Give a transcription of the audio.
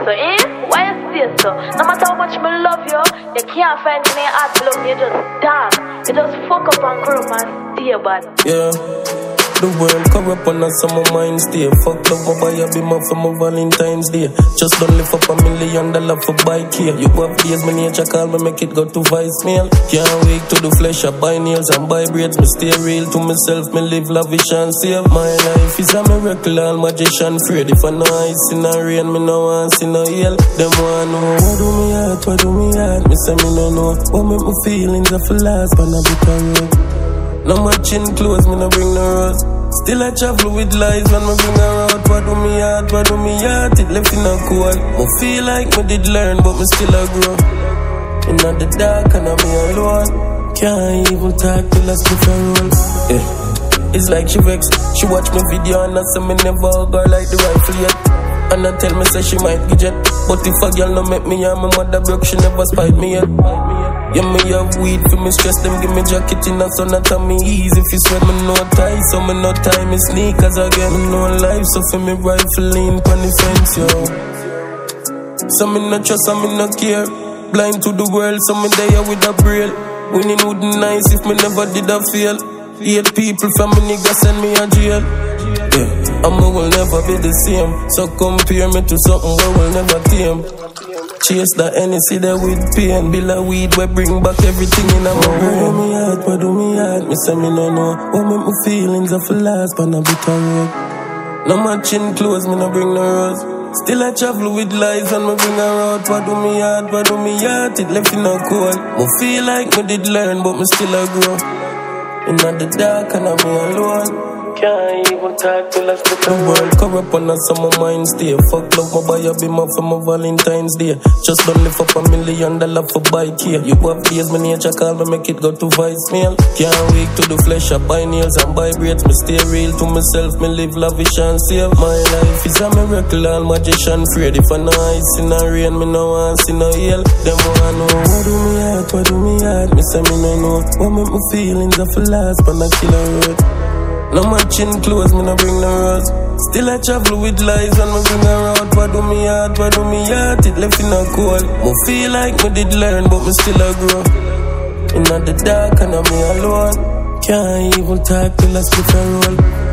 so, eh? Why you stay so? No matter how much me love you, you can't find me in your heart to love me. You just dark. You just fuck up and grow and stay bad. Yeah. The world corrupt on us, so my mind stay fucked up, my buy a beamer for my Valentine's Day. Just don't lift up $1 million for bike here. You have days, my nature call me, make it go to voicemail. Can't wait to the flesh, I buy nails and buy braids. Me stay real to myself, me live lavish and save. My life is a miracle, all magician afraid. If I know ice in the rain, me no want see no hail. Them want know, what do me heart, what do me heart? Me say me no know, what make my feelings are for last, but I be road. No matching clothes, me no bring no rose. Still I travel with lies when me bring her out. What do me heart, what do me heart? It left in a cold. Me feel like me did learn, but me still a grow. In the dark and I'm alone. Can't even talk till I split her roll. Yeah. It's like she vexed. She watch my video and I say me never hug her like the rifle yet. And I tell me say she might get jet. But if a girl no make me and my mother broke, she never spite me yet. Yeah, me have weed for me stress, them give me jacket in a sun at me easy. If you sweat, me no tie, so me no tie me sneakers again. Me no life, so for me rifle lean pon the fence, yo. So me no trust and me no care. Blind to the world, so me there with a braille. Winning wouldn't nice if me never did a fail. 8 people from me nigga send me a jail. Yeah, and me will never be the same. So compare me to something where will never tame. Chase the Hennessy there with pain. Bill a weed we bring back everything in my brain. What do me heart? Me say me no know. What make my feelings are for last, but I be road. No matching clothes, me no bring no rose. Still I travel with lies and me bring her out. What do me heart? What do me heart? It left in a cold. Me feel like me did learn, but me still a grow. In the dark and I'm alone. Can't even talk till I split the world corrupt on us, so my mind stay fucked up, my buy a beamer for my Valentine's Day. Just don't lift up $1 million for bike here. You have days, my nature call me, make it go to voicemail. Can't wait to the flesh, I buy nails and buy braids. Me stay real to myself, me live lavish and save. My life is a miracle, all magician afraid. If I know ice in the rain, me no want see no hail. Them want know, what do me heart, what do me heart? Me say me no know, what make my feelings are for last, but I kill a road. No matching clothes, me no bring no rose. Still I travel with lies and me bring her out. What do me heart, what do me heart? It left in a cold. Me feel like me did learn, but me still a grow. In the dark and I'm alone. Can't even talk till I split a roll.